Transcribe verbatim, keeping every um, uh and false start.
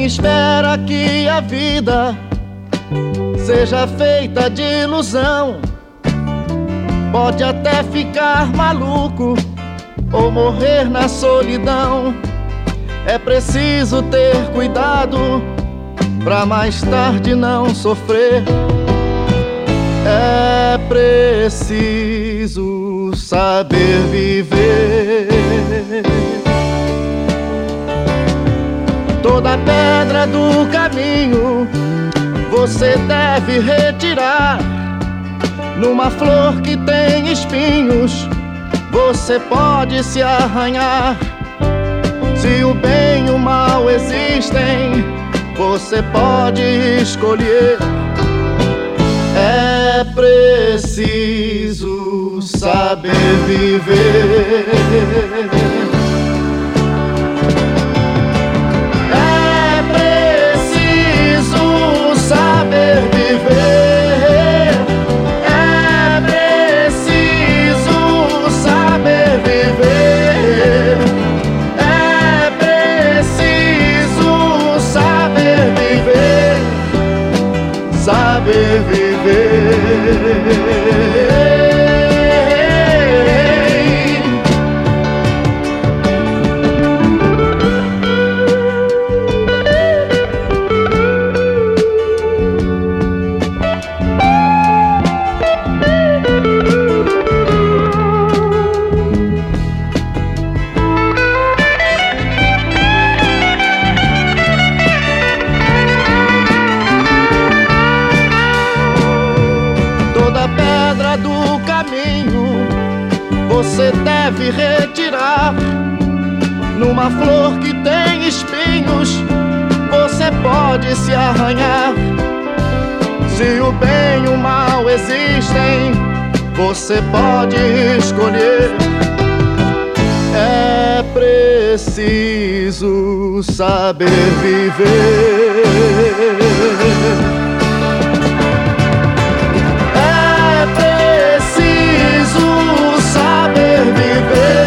Quem espera que a vida seja feita de ilusão pode até ficar maluco ou morrer na solidão. É preciso ter cuidado pra mais tarde não sofrer. É preciso saber viver. Toda pedra do caminho você deve retirar. Numa flor que tem espinhos você pode se arranhar. Se o bem e o mal existem, você pode escolher. É preciso saber viver. É preciso saber viver. É preciso saber viver. É preciso saber viver. Saber viver. Pedra do caminho você deve retirar. Numa flor que tem espinhos você pode se arranhar. Se o bem e o mal existem, você pode escolher. É preciso saber viver. Saber viver.